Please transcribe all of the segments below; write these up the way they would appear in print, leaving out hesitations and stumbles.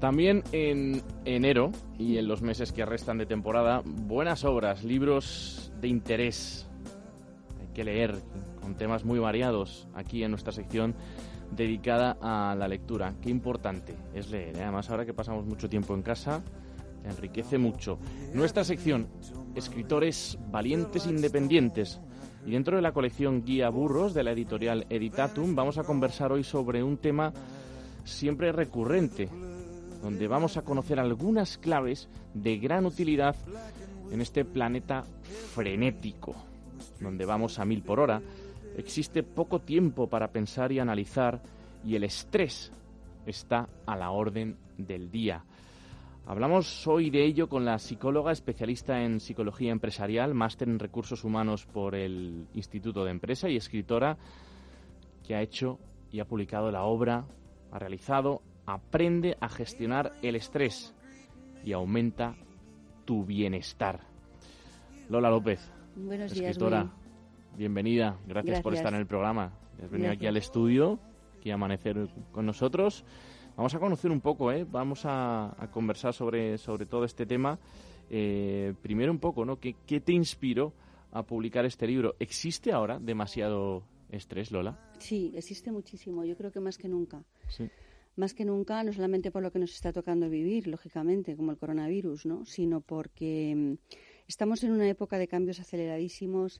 También en enero y en los meses que restan de temporada, buenas obras, libros de interés. Hay que leer con temas muy variados aquí en nuestra sección dedicada a la lectura. Qué importante es leer, ¿eh? Además, ahora que pasamos mucho tiempo en casa, enriquece mucho. Nuestra sección, escritores valientes independientes. Y dentro de la colección Guía Burros de la editorial Editatum, vamos a conversar hoy sobre un tema siempre recurrente, donde vamos a conocer algunas claves de gran utilidad en este planeta frenético, donde vamos a 1000 por hora. Existe poco tiempo para pensar y analizar, y el estrés está a la orden del día. Hablamos hoy de ello con la psicóloga especialista en psicología empresarial, máster en recursos humanos por el Instituto de Empresa y escritora que ha hecho y ha publicado la obra, ha realizado Aprende a gestionar el estrés y aumenta tu bienestar. Lola López, buenos días, escritora, bienvenida, gracias por estar en el programa. Has venido aquí al estudio, aquí a amanecer con nosotros. Vamos a conocer un poco, vamos a conversar sobre todo este tema. Primero un poco, ¿no? ¿Qué te inspiró a publicar este libro? ¿Existe ahora demasiado estrés, Lola? Sí, existe muchísimo, yo creo que más que nunca. Sí. Más que nunca, no solamente por lo que nos está tocando vivir, lógicamente, como el coronavirus, ¿no? Sino porque estamos en una época de cambios aceleradísimos,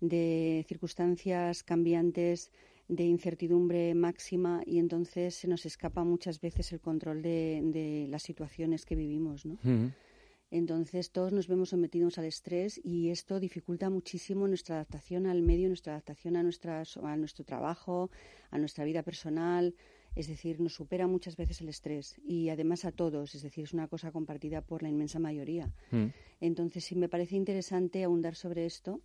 de circunstancias cambiantes, de incertidumbre máxima, y entonces se nos escapa muchas veces el control de las situaciones que vivimos, ¿no? Uh-huh. Entonces todos nos vemos sometidos al estrés y esto dificulta muchísimo nuestra adaptación al medio, nuestra adaptación a nuestro trabajo, a nuestra vida personal. Es decir, nos supera muchas veces el estrés y además a todos, es decir, es una cosa compartida por la inmensa mayoría. Entonces sí me parece interesante ahondar sobre esto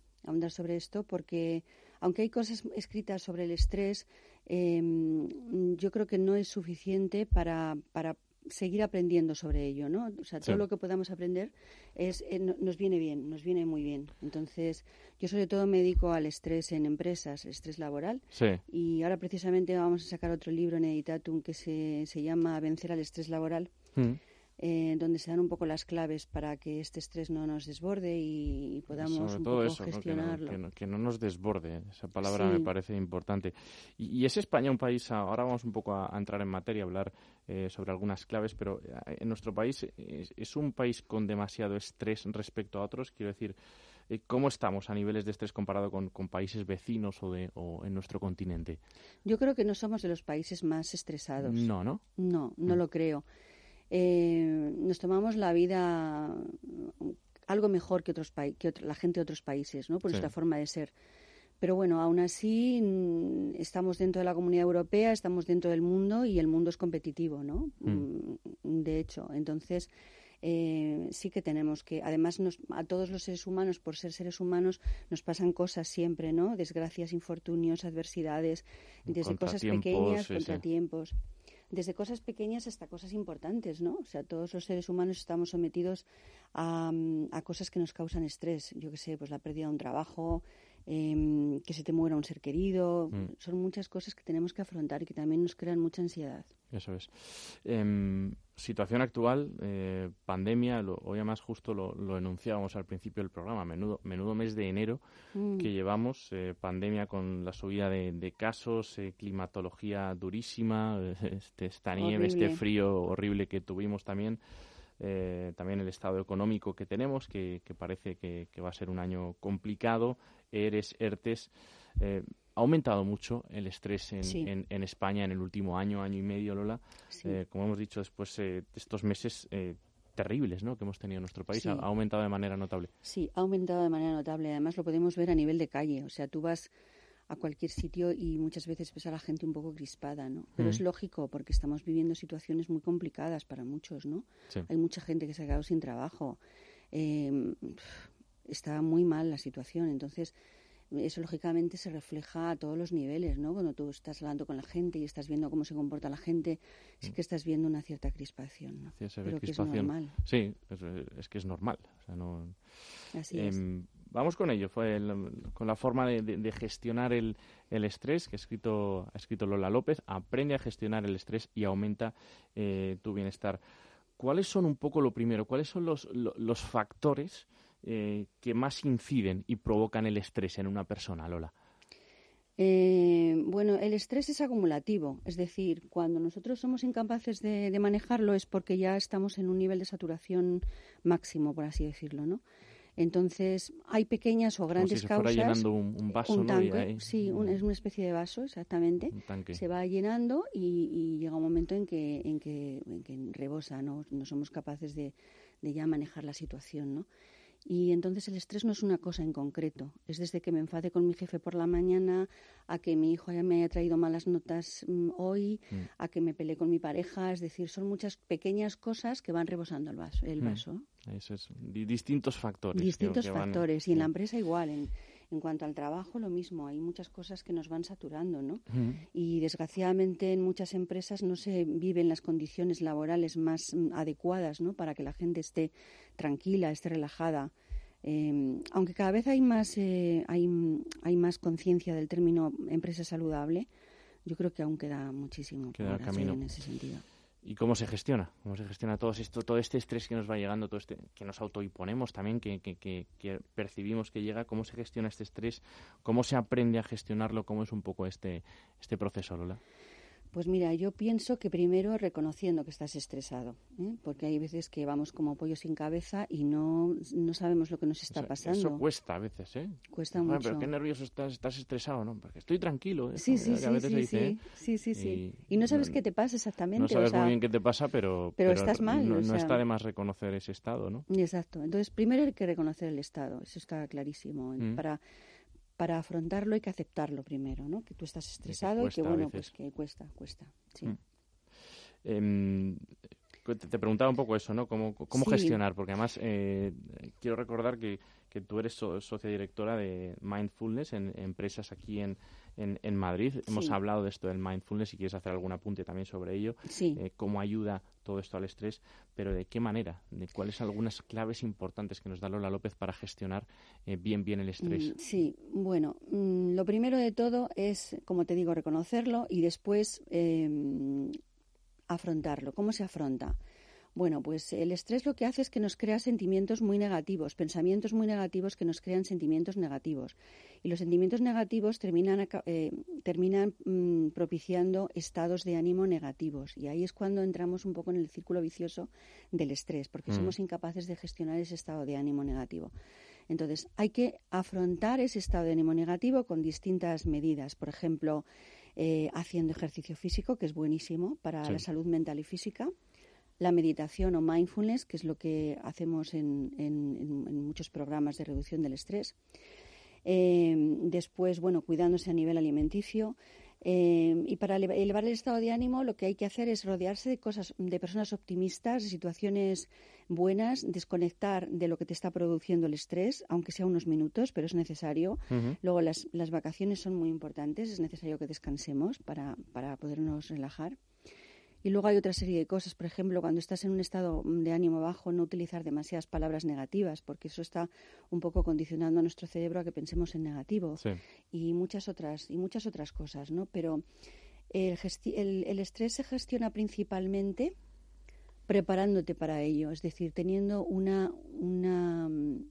porque aunque hay cosas escritas sobre el estrés, yo creo que no es suficiente para seguir aprendiendo sobre ello, ¿no? O sea, todo lo que podamos aprender nos viene bien, nos viene muy bien. Entonces, yo sobre todo me dedico al estrés en empresas, estrés laboral. Sí. Y ahora precisamente vamos a sacar otro libro en Editatum que se llama Vencer al estrés laboral, donde se dan un poco las claves para que este estrés no nos desborde y podamos sobre un todo poco eso, gestionarlo. ¿no? Que no nos desborde, esa palabra Sí. me parece importante. Y es España un país, ahora vamos un poco a entrar en materia, a hablar sobre algunas claves, pero en nuestro país es un país con demasiado estrés respecto a otros. Quiero decir, ¿cómo estamos a niveles de estrés comparado con países vecinos o en nuestro continente? Yo creo que no somos de los países más estresados. No. No lo creo. Nos tomamos la vida algo mejor que la gente de otros países, ¿no? Por nuestra forma de ser. Pero bueno, aún así estamos dentro de la Comunidad Europea, estamos dentro del mundo y el mundo es competitivo, ¿no? De hecho, entonces sí que tenemos que, además a todos los seres humanos, por ser seres humanos, nos pasan cosas siempre, ¿no? Desgracias, infortunios, adversidades, desde cosas pequeñas, contratiempos. Desde cosas pequeñas hasta cosas importantes, ¿no? O sea, todos los seres humanos estamos sometidos a cosas que nos causan estrés. Yo qué sé, pues la pérdida de un trabajo, que se te muera un ser querido. Son muchas cosas que tenemos que afrontar y que también nos crean mucha ansiedad. Eso es. Situación actual, pandemia, hoy además justo lo enunciábamos al principio del programa, menudo mes de enero que llevamos, pandemia con la subida de casos, climatología durísima, esta nieve, Horrible. este frío horrible que tuvimos también el estado económico que tenemos, que parece que va a ser un año complicado, ERTES. Ha aumentado mucho el estrés en España en el último año y medio, Lola. Sí. Como hemos dicho después de estos meses terribles, ¿no?, que hemos tenido en nuestro país. Sí. Ha aumentado de manera notable. Sí, ha aumentado de manera notable. Además, lo podemos ver a nivel de calle. O sea, tú vas a cualquier sitio y muchas veces ves a la gente un poco crispada, ¿no? Pero es lógico, porque estamos viviendo situaciones muy complicadas para muchos, ¿no? Sí. Hay mucha gente que se ha quedado sin trabajo. Está muy mal la situación. Entonces, eso lógicamente se refleja a todos los niveles, ¿no? Cuando tú estás hablando con la gente y estás viendo cómo se comporta la gente, sí que estás viendo una cierta crispación, ¿no? Sí, Pero que es normal. Sí, es que es normal. O sea, no. Así es. Vamos con ello, con la forma de gestionar el estrés que ha escrito Lola López. Aprende a gestionar el estrés y aumenta tu bienestar. ¿Cuáles son un poco lo primero? ¿Cuáles son los factores que más inciden y provocan el estrés en una persona, Lola? Bueno, el estrés es acumulativo, es decir, cuando nosotros somos incapaces de manejarlo es porque ya estamos en un nivel de saturación máximo, por así decirlo, ¿no? Entonces, hay pequeñas o grandes causas. Como si se fuera llenando un vaso, un tanque, ¿no? sí, es una especie de vaso, exactamente. Un tanque. Se va llenando y llega un momento en que rebosa, ¿no? No somos capaces de ya manejar la situación, ¿no? Y entonces el estrés no es una cosa en concreto. Es desde que me enfade con mi jefe por la mañana, a que mi hijo ya me haya traído malas notas hoy, a que me peleé con mi pareja. Es decir, son muchas pequeñas cosas que van rebosando el vaso. Eso es. Distintos factores. Distintos factores. Y en la empresa igual. En cuanto al trabajo, lo mismo. Hay muchas cosas que nos van saturando, ¿no? Y desgraciadamente en muchas empresas no se viven las condiciones laborales más adecuadas, ¿no? Para que la gente esté tranquila, esté relajada. Aunque cada vez hay más conciencia del término empresa saludable, yo creo que aún queda muchísimo por hacer en ese sentido. ¿Y cómo se gestiona? ¿Cómo se gestiona todo este estrés que nos va llegando, todo este que nos autoimponemos también, que percibimos que llega? ¿Cómo se gestiona este estrés? ¿Cómo se aprende a gestionarlo? ¿Cómo es un poco este proceso, Lola? Pues mira, yo pienso que primero reconociendo que estás estresado, porque hay veces que vamos como pollo sin cabeza y no sabemos lo que nos está pasando. Eso cuesta a veces, ¿eh? Cuesta mucho. Pero qué nervioso estás estresado, ¿no? Porque estoy tranquilo. Sí. Y no sabes qué te pasa exactamente. No sabes muy bien qué te pasa, pero estás mal. No está de más reconocer ese estado, ¿no? Exacto. Entonces, primero hay que reconocer el estado. Eso está clarísimo. Para afrontarlo hay que aceptarlo primero, ¿no? Que tú estás estresado y que bueno, pues que cuesta, sí. Te preguntaba un poco eso, ¿no? ¿Cómo gestionar? Porque además quiero recordar que tú eres socia directora de Mindfulness en empresas aquí en Madrid. Sí. Hemos hablado de esto del Mindfulness, si quieres hacer algún apunte también sobre ello. Sí. Cómo ayuda todo esto al estrés, pero ¿de qué manera? ¿De cuáles son algunas claves importantes que nos da Lola López para gestionar bien el estrés? Sí, bueno, lo primero de todo es, como te digo, reconocerlo y después afrontarlo. ¿Cómo se afronta? Bueno, pues el estrés lo que hace es que nos crea sentimientos muy negativos, pensamientos muy negativos que nos crean sentimientos negativos. Y los sentimientos negativos terminan propiciando estados de ánimo negativos. Y ahí es cuando entramos un poco en el círculo vicioso del estrés, porque somos incapaces de gestionar ese estado de ánimo negativo. Entonces, hay que afrontar ese estado de ánimo negativo con distintas medidas. Por ejemplo, haciendo ejercicio físico, que es buenísimo para la salud mental y física. La meditación o mindfulness, que es lo que hacemos en muchos programas de reducción del estrés. Después, bueno, cuidándose a nivel alimenticio. Y para elevar el estado de ánimo, lo que hay que hacer es rodearse de personas optimistas, de situaciones buenas, desconectar de lo que te está produciendo el estrés, aunque sea unos minutos, pero es necesario. Luego, las vacaciones son muy importantes, es necesario que descansemos para podernos relajar. Y luego hay otra serie de cosas, por ejemplo, cuando estás en un estado de ánimo bajo, no utilizar demasiadas palabras negativas, porque eso está un poco condicionando a nuestro cerebro a que pensemos en negativo. Sí. Y muchas otras cosas, ¿no? Pero el estrés se gestiona principalmente preparándote para ello, es decir, teniendo no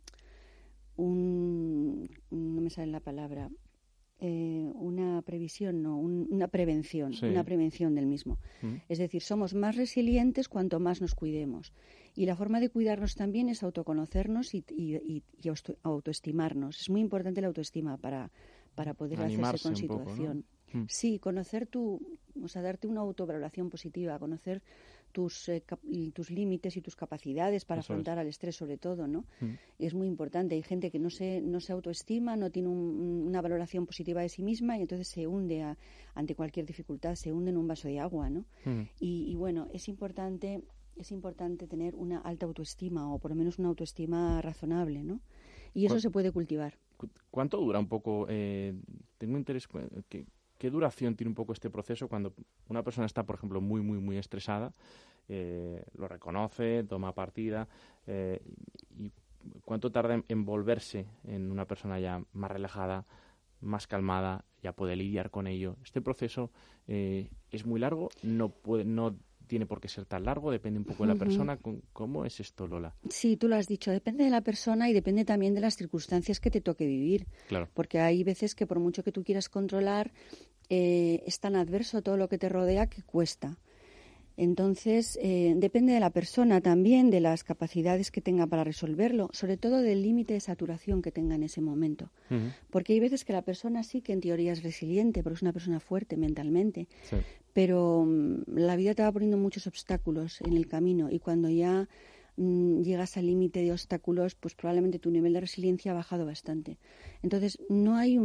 me sale la palabra. Una previsión, una prevención, una prevención del mismo. Es decir, somos más resilientes cuanto más nos cuidemos. Y la forma de cuidarnos también es autoconocernos y autoestimarnos. Es muy importante la autoestima para poder hacerse con situación. Poco, ¿no? Sí, darte una autovaloración positiva, conocer tus límites y tus capacidades para afrontar al estrés, sobre todo, ¿no? Y es muy importante. Hay gente que no se autoestima, no tiene una valoración positiva de sí misma y entonces se hunde ante cualquier dificultad, se hunde en un vaso de agua, ¿no? Y bueno, es importante tener una alta autoestima o por lo menos una autoestima razonable, ¿no? Y eso se puede cultivar. ¿Cuánto dura un poco? Tengo interés. ¿Qué duración tiene un poco este proceso cuando una persona está, por ejemplo, muy, muy, muy estresada? Lo reconoce, toma partida y ¿cuánto tarda en volverse en una persona ya más relajada, más calmada, ya puede lidiar con ello? ¿Este proceso es muy largo? No tiene por qué ser tan largo, depende un poco de la persona. ¿Cómo es esto, Lola? Sí, tú lo has dicho, depende de la persona y depende también de las circunstancias que te toque vivir. Claro. Porque hay veces que por mucho que tú quieras controlar, es tan adverso todo lo que te rodea que cuesta. Entonces, depende de la persona también, de las capacidades que tenga para resolverlo, sobre todo del límite de saturación que tenga en ese momento. Porque hay veces que la persona sí que en teoría es resiliente, porque es una persona fuerte mentalmente, Sí. pero la vida te va poniendo muchos obstáculos en el camino y cuando ya llegas al límite de obstáculos, pues probablemente tu nivel de resiliencia ha bajado bastante. Entonces, no hay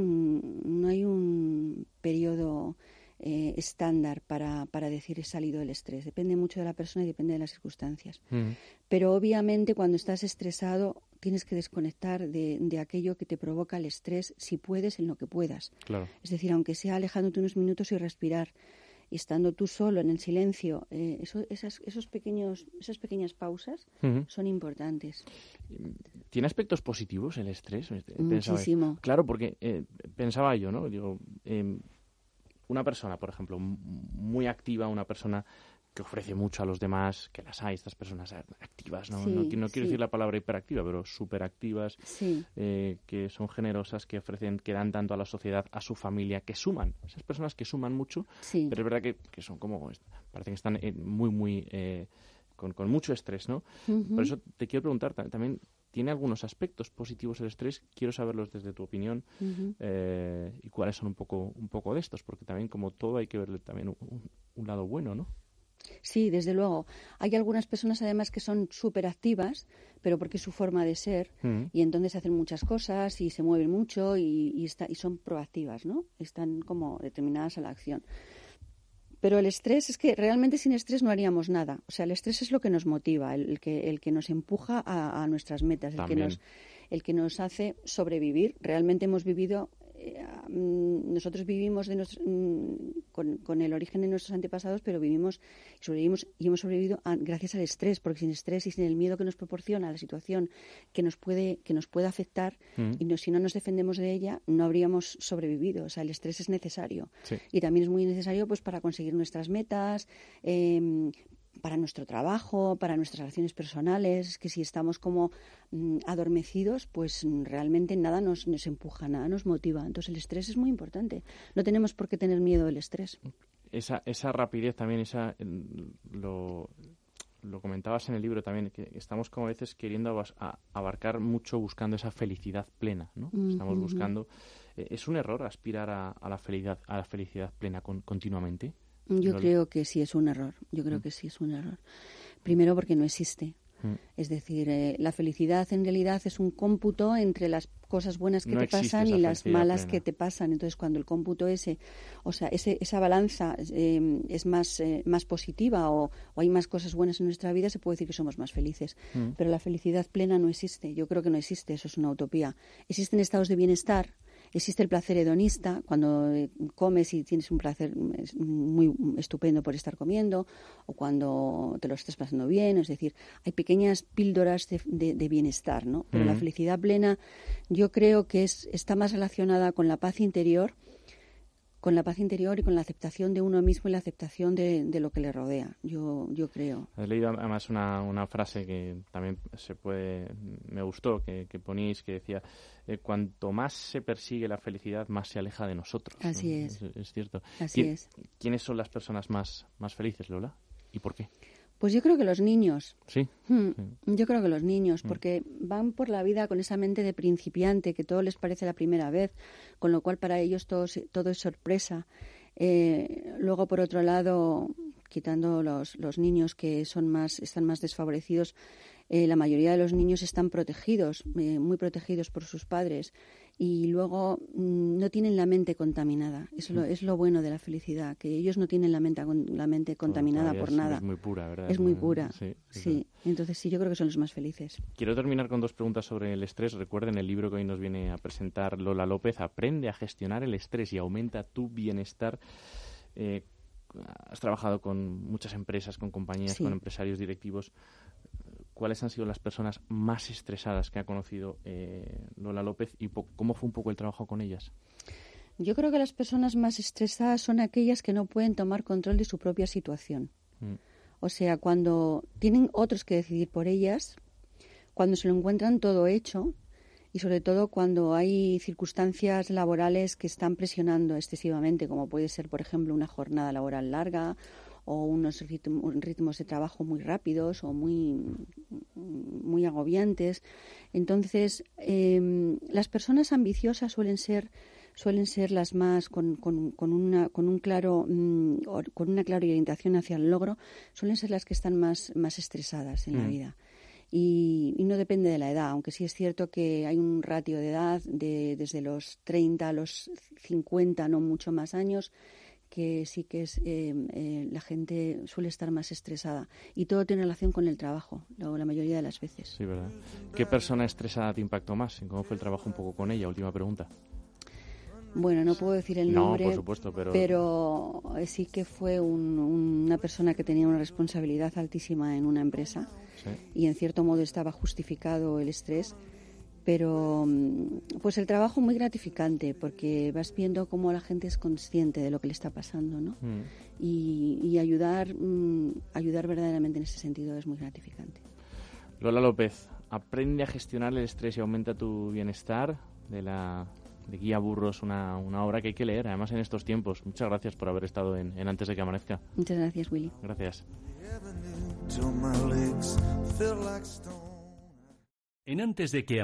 un periodo estándar para decir he salido del estrés. Depende mucho de la persona y depende de las circunstancias. Pero obviamente cuando estás estresado tienes que desconectar de aquello que te provoca el estrés, si puedes, en lo que puedas. Claro. Es decir, aunque sea alejándote unos minutos y respirar, y estando tú solo en el silencio, esas pequeñas pausas son importantes. ¿Tiene aspectos positivos el estrés? Muchísimo. Claro, porque pensaba yo, ¿no? Digo, una persona, por ejemplo, muy activa, una persona que ofrece mucho a los demás, que las hay, estas personas activas, ¿no? Sí, No quiero sí. decir la palabra hiperactiva, pero superactivas, Sí. que son generosas, que ofrecen, que dan tanto a la sociedad, a su familia, que suman. Esas personas que suman mucho, Sí. pero es verdad que son como, parece que están muy, con mucho estrés, ¿no? Por eso te quiero preguntar también, ¿tiene algunos aspectos positivos el estrés? Quiero saberlos desde tu opinión y cuáles son un poco de estos, porque también como todo hay que verle también un lado bueno, ¿no? Sí, desde luego. Hay algunas personas además que son súper activas, pero porque es su forma de ser, y entonces hacen muchas cosas y se mueven mucho y son proactivas, ¿no? Están como determinadas a la acción. Pero el estrés es que realmente sin estrés no haríamos nada. O sea, el estrés es lo que nos motiva, el que nos empuja a nuestras metas, el que nos hace sobrevivir. Realmente hemos vivido, nosotros vivimos con el origen de nuestros antepasados, pero sobrevivimos y hemos sobrevivido gracias al estrés, porque sin estrés y sin el miedo que nos proporciona la situación que nos puede afectar, y si no nos defendemos de ella, no habríamos sobrevivido. O sea, el estrés es necesario. Sí. Y también es muy necesario pues para conseguir nuestras metas, para nuestro trabajo, para nuestras relaciones personales, que si estamos como adormecidos, pues realmente nada nos empuja, nada nos motiva. Entonces el estrés es muy importante. No tenemos por qué tener miedo del estrés. Esa rapidez también, lo comentabas en el libro también, que estamos como a veces queriendo abarcar mucho buscando esa felicidad plena, ¿no? Estamos buscando... ¿Es un error aspirar a la felicidad plena continuamente? Yo creo que sí es un error. Yo creo que sí es un error. Primero porque no existe. Es decir, la felicidad en realidad es un cómputo entre las cosas buenas que te pasan y las malas que te pasan. Entonces, cuando el cómputo esa balanza es más positiva o hay más cosas buenas en nuestra vida, se puede decir que somos más felices. Pero la felicidad plena no existe. Yo creo que no existe. Eso es una utopía. Existen estados de bienestar. Existe el placer hedonista, cuando comes y tienes un placer muy estupendo por estar comiendo, o cuando te lo estás pasando bien. Es decir, hay pequeñas píldoras de bienestar, ¿no? Pero la felicidad plena yo creo que está más relacionada con la paz interior y con la aceptación de uno mismo y la aceptación de lo que le rodea. Yo creo. Has leído además una frase que también me gustó, que ponéis, que decía, cuanto más se persigue la felicidad, más se aleja de nosotros. Así ¿no? es. Es cierto. Así es. ¿Quiénes son las personas más felices, Lola? ¿Y por qué? Pues yo creo que los niños. Sí. Yo creo que los niños, porque van por la vida con esa mente de principiante, que todo les parece la primera vez, con lo cual para ellos todo es sorpresa. Luego, por otro lado, quitando los niños que están más desfavorecidos, la mayoría de los niños están protegidos, muy protegidos por sus padres, y luego no tienen la mente contaminada. Es lo bueno de la felicidad, que ellos no tienen la mente contaminada por nada. Es muy pura, ¿verdad? Es muy pura, sí. Entonces sí, yo creo que son los más felices. Quiero terminar con 2 preguntas sobre el estrés. Recuerden el libro que hoy nos viene a presentar Lola López, Aprende a gestionar el estrés y aumenta tu bienestar. Has trabajado con muchas empresas, con compañías, con empresarios directivos. cuáles han sido las personas más estresadas que ha conocido Lola López y cómo fue un poco el trabajo con ellas. Yo creo que las personas más estresadas son aquellas que no pueden tomar control de su propia situación. O sea, cuando tienen otros que decidir por ellas, cuando se lo encuentran todo hecho y sobre todo cuando hay circunstancias laborales que están presionando excesivamente, como puede ser, por ejemplo, una jornada laboral larga o unos ritmos de trabajo muy rápidos o muy agobiantes. Entonces, las personas ambiciosas suelen ser las más con una clara orientación hacia el logro, suelen ser las que están más estresadas en la vida. Y no depende de la edad, aunque sí es cierto que hay un ratio de edad desde los 30 a los 50, no mucho más años, que sí que es la gente suele estar más estresada. Y todo tiene relación con el trabajo, la mayoría de las veces. Sí, ¿verdad? ¿Qué persona estresada te impactó más? ¿Cómo fue el trabajo un poco con ella? Última pregunta. Bueno, no puedo decir el nombre, por supuesto, pero sí que fue una persona que tenía una responsabilidad altísima en una empresa, ¿sí? Y en cierto modo estaba justificado el estrés, pero pues el trabajo muy gratificante porque vas viendo cómo la gente es consciente de lo que le está pasando, ¿no? Y ayudar verdaderamente en ese sentido es muy gratificante. Lola López, aprende a gestionar el estrés y aumenta tu bienestar, de Guía Burros, una obra que hay que leer, además en estos tiempos. Muchas gracias por haber estado en Antes de que amanezca. Muchas gracias, Willy. Gracias. En Antes de que